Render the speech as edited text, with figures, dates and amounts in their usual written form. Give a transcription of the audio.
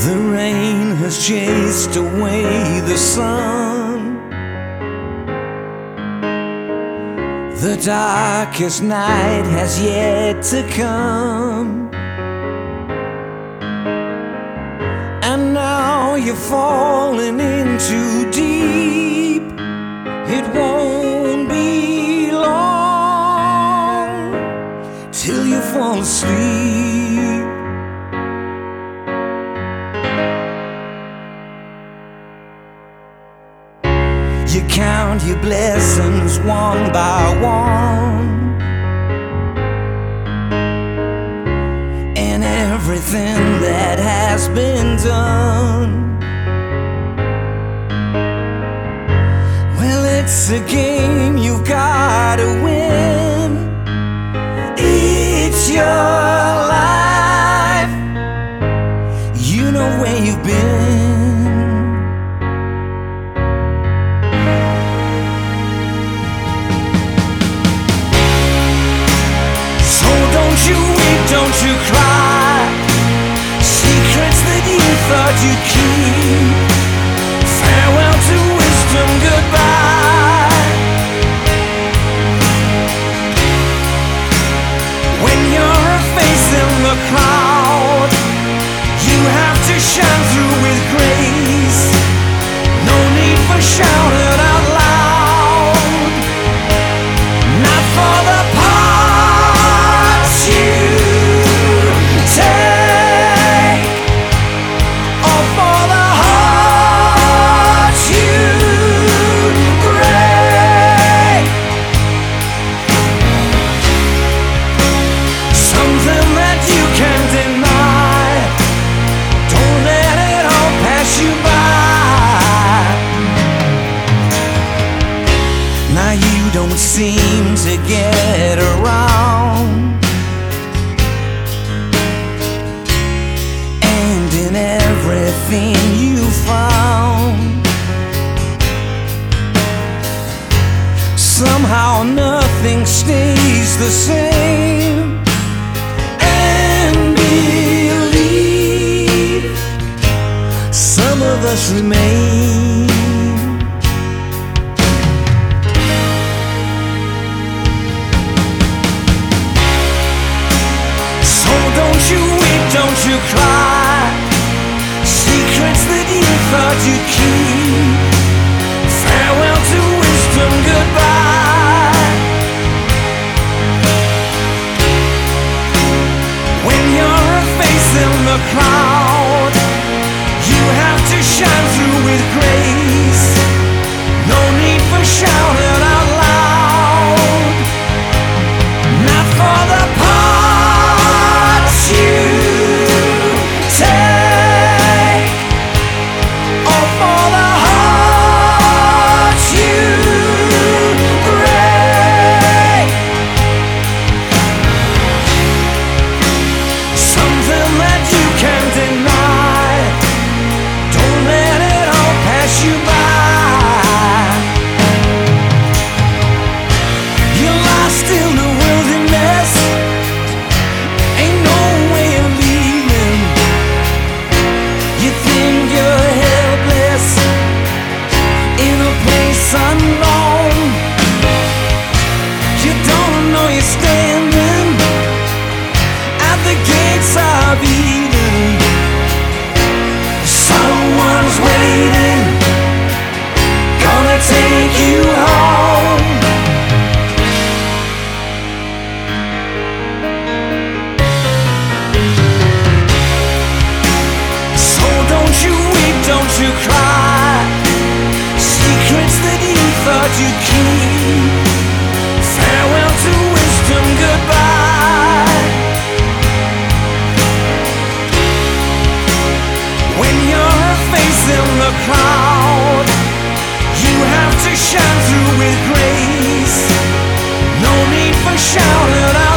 The rain has chased away the sun. The darkest night has yet to come. And now you're falling in too deep. It won't be long till you fall asleep. You count your blessings one by one, and everything that has been done. Well, it's a game you've gotta win. It's your life. You know where you've been. Don't you weep, don't you cry. Secrets that you thought you'd keep. Farewell to wisdom, goodbye. When you're a face in the crowd, you have to shine through with grace. No need for shouting out loud. Not for the don't seem to get around, and in everything you found, somehow nothing stays the same. And believe, some of us remain. Don't you weep, don't you cry. Secrets that you thought you'd keep. Farewell to wisdom, goodbye. When you're a face in the crowd, you have to shine through with grace. No need for shouting out loud. Not for the someone's waiting, gonna take you home. So don't you weep, don't you cry. Secrets that you thought you'd keep. Farewell to wisdom, goodbye. When you're a face in the crowd, you have to shine through with grace. No need for shouting out.